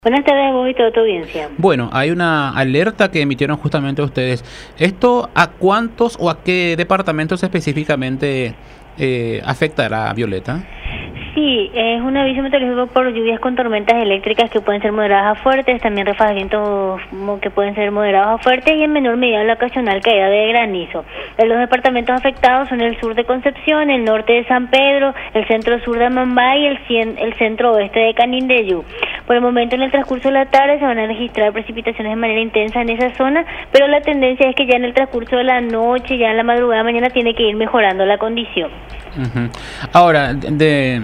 Buenas tardes a vos y toda tu audiencia. Bueno, hay una alerta que emitieron justamente ustedes. ¿Esto a cuántos o a qué departamentos específicamente afectará, Violeta? Sí, es un aviso meteorológico por lluvias con tormentas eléctricas que pueden ser moderadas a fuertes, también ráfagas de viento que pueden ser moderados a fuertes y en menor medida la ocasional caída de granizo. Los departamentos afectados son el sur de Concepción, el norte de San Pedro, el centro-sur de Amambay y el centro-oeste de Canindeyú. Por el momento, en el transcurso de la tarde se van a registrar precipitaciones de manera intensa en esa zona, pero la tendencia es que ya en el transcurso de la noche, ya en la madrugada de mañana, tiene que ir mejorando la condición. Ahora, de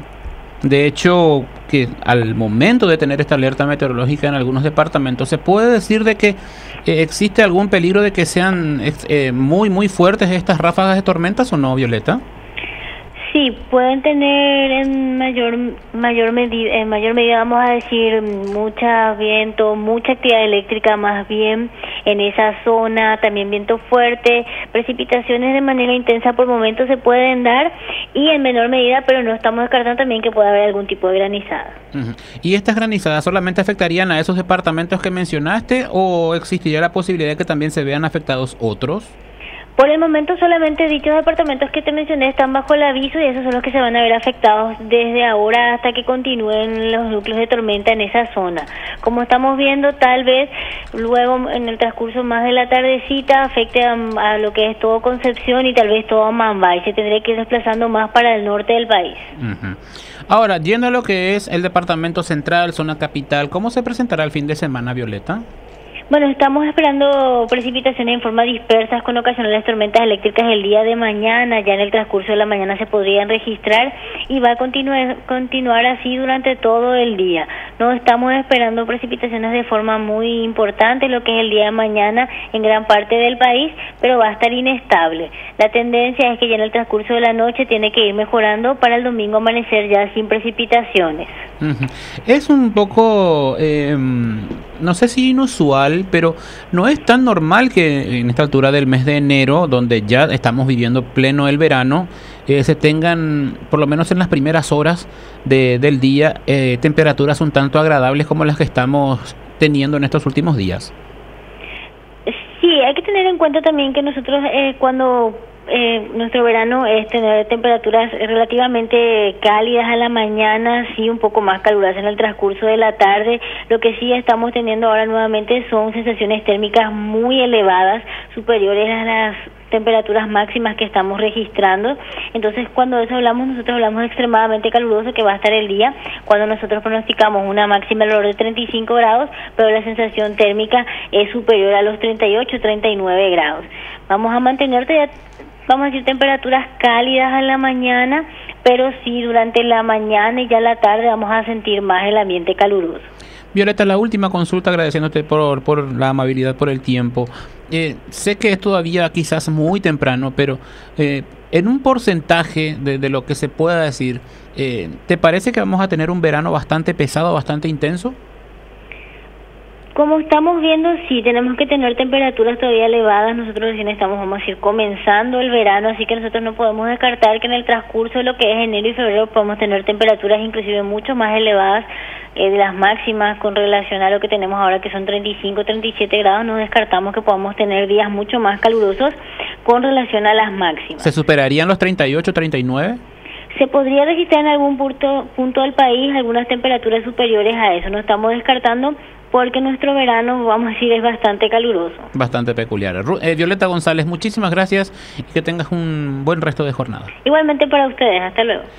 hecho, que al momento de tener esta alerta meteorológica en algunos departamentos, ¿se puede decir de que existe algún peligro de que sean muy fuertes estas ráfagas de tormentas o no, Violeta? Sí, pueden tener en mayor medida, vamos a decir, mucho viento, mucha actividad eléctrica más bien en esa zona, también viento fuerte, precipitaciones de manera intensa por momentos se pueden dar y en menor medida, pero no estamos descartando también que pueda haber algún tipo de granizada. ¿Y estas granizadas solamente afectarían a esos departamentos que mencionaste o existiría la posibilidad de que también se vean afectados otros? Por el momento solamente dichos departamentos que te mencioné están bajo el aviso y esos son los que se van a ver afectados desde ahora hasta que continúen los núcleos de tormenta en esa zona. Como estamos viendo, tal vez luego en el transcurso más de la tardecita afecte a lo que es todo Concepción y tal vez todo Amambay. Se tendría que ir desplazando más para el norte del país. Ahora, yendo a lo que es el departamento central, zona capital, ¿cómo se presentará el fin de semana, Violeta? Bueno, estamos esperando precipitaciones en forma dispersas con ocasionales tormentas eléctricas el día de mañana. Ya en el transcurso de la mañana se podrían registrar y va a continuar así durante todo el día. No estamos esperando precipitaciones de forma muy importante lo que es el día de mañana en gran parte del país, pero va a estar inestable. La tendencia es que ya en el transcurso de la noche tiene que ir mejorando para el domingo amanecer ya sin precipitaciones. Es un poco, no sé si inusual, pero no es tan normal que en esta altura del mes de enero, donde ya estamos viviendo pleno el verano, se tengan, por lo menos en las primeras horas del día, temperaturas un tanto agradables como las que estamos teniendo en estos últimos días. Sí, hay que tener en cuenta también que nosotros cuando nuestro verano es tener temperaturas relativamente cálidas a la mañana, sí un poco más calurosas en el transcurso de la tarde. Lo que sí estamos teniendo ahora nuevamente son sensaciones térmicas muy elevadas, superiores a las temperaturas máximas que estamos registrando. Entonces, cuando de eso hablamos, nosotros hablamos de extremadamente caluroso que va a estar el día, cuando nosotros pronosticamos una máxima alrededor de 35 grados, pero la sensación térmica es superior a los 38, 39 grados. Vamos a mantener vamos a decir temperaturas cálidas a la mañana, pero sí durante la mañana y ya la tarde vamos a sentir más el ambiente caluroso. Violeta, la última consulta, agradeciéndote por la amabilidad, por el tiempo. Sé que es todavía quizás muy temprano, pero en un porcentaje de lo que se pueda decir, ¿te parece que vamos a tener un verano bastante pesado, bastante intenso? Como estamos viendo, sí, tenemos que tener temperaturas todavía elevadas. Nosotros recién estamos, vamos a decir, comenzando el verano, así que nosotros no podemos descartar que en el transcurso de lo que es enero y febrero podemos tener temperaturas inclusive mucho más elevadas de las máximas con relación a lo que tenemos ahora, que son 35, 37 grados. No descartamos que podamos tener días mucho más calurosos con relación a las máximas. ¿Se superarían los 38, 39? Se podría registrar en algún punto del país algunas temperaturas superiores a eso. No estamos descartando porque nuestro verano, vamos a decir, es bastante caluroso. Bastante peculiar. Violeta González, muchísimas gracias y que tengas un buen resto de jornada. Igualmente para ustedes. Hasta luego.